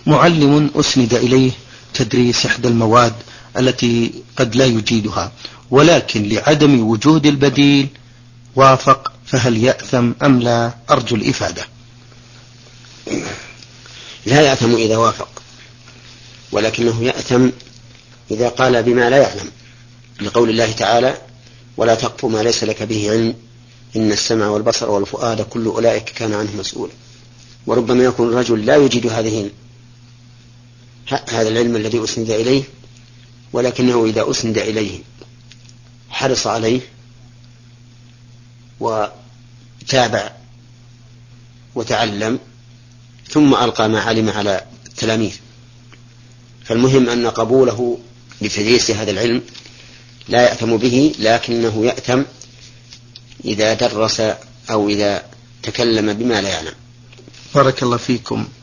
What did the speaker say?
معلم أسند إليه تدريس إحدى المواد التي قد لا يجيدها، ولكن لعدم وجود البديل وافق، فهل يأثم أم لا؟ أرجو الإفادة. لا يأثم إذا وافق، ولكنه يأثم إذا قال بما لا يعلم، لقول الله تعالى: ولا تقف ما ليس لك به علم إن السمع والبصر والفؤاد كل أولئك كان عنه مسؤولا. وربما يكون الرجل لا يجيد هذا العلم الذي أسند إليه، ولكنه إذا أسند إليه حرص عليه وتابع وتعلم ثم ألقى ما علم على التلاميذ. فالمهم أن قبوله لتدريس هذا العلم لا يأثم به، لكنه يأثم إذا درس أو إذا تكلم بما لا يعلم. بارك الله فيكم.